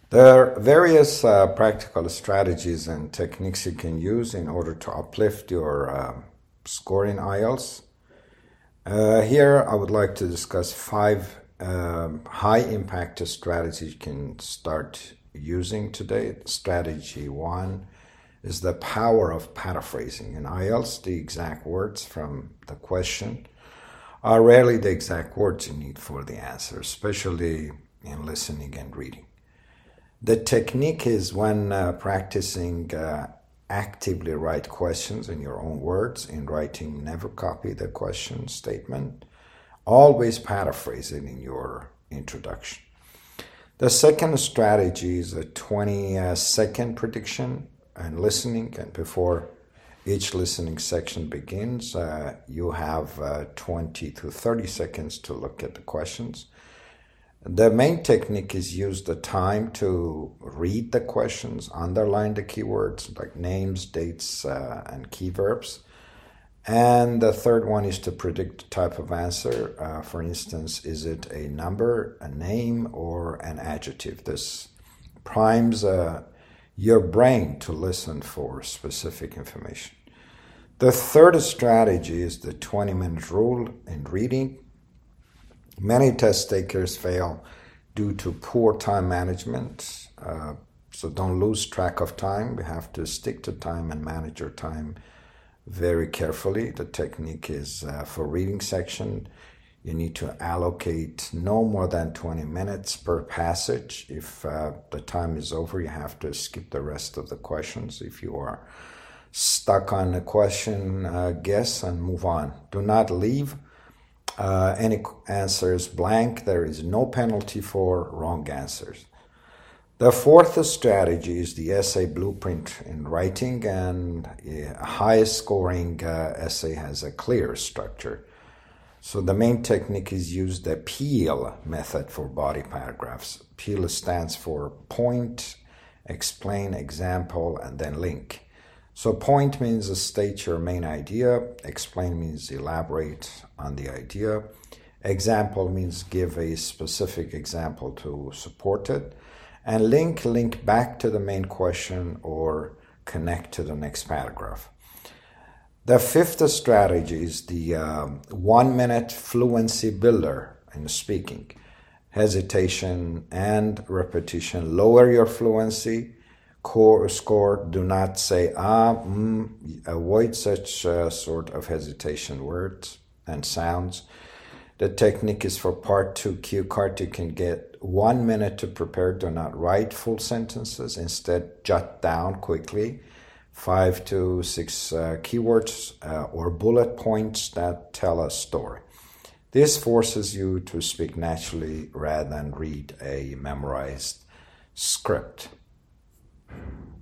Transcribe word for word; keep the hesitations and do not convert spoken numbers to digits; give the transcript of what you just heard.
There are various uh, practical strategies and techniques you can use in order to uplift your uh, score in I E L T S. Uh, here I would like to discuss five um, high-impact strategies you can start using today. Strategy one is the power of paraphrasing. In I E L T S, the exact words from the question are rarely the exact words you need for the answer, especially in listening and reading. The technique is when uh, practicing uh, actively write questions in your own words. In writing, never copy the question statement. Always paraphrase it in your introduction. The second strategy is a twenty second prediction and listening. And before each listening section begins, uh, you have uh, twenty to thirty seconds to look at the questions. The main technique is use the time to read the questions, underline the keywords like names, dates, uh, and key verbs. And the third one is to predict the type of answer. Uh, for instance, is it a number, a name, or an adjective? This primes uh, your brain to listen for specific information. The third strategy is the twenty minute rule in reading. Many test takers fail due to poor time management, uh, so don't lose track of time. We have to stick to time and manage your time very carefully. The technique is uh, for reading section, you need to allocate no more than twenty minutes per passage. If uh, the time is over, you have to skip the rest of the questions. If you are stuck on a question, uh, guess and move on. Do not leave Uh, any answers blank. There is no penalty for wrong answers. The fourth strategy is the essay blueprint in writing, and a highest scoring uh, essay has a clear structure. So the main technique is use the PEAL method for body paragraphs. PEAL stands for point, explain, example, and then link. So point means state your main idea, explain means elaborate on the idea, example means give a specific example to support it, and link, link back to the main question or connect to the next paragraph. The fifth strategy is the uh, one minute fluency builder in speaking. Hesitation and repetition lower your fluency. Core score, do not say ah, mm, avoid such uh, sort of hesitation words and sounds. The technique is for part two cue card. You can get one minute to prepare. Do not write full sentences. Instead, jot down quickly five to six uh, keywords uh, or bullet points that tell a story. This forces you to speak naturally rather than read a memorized script.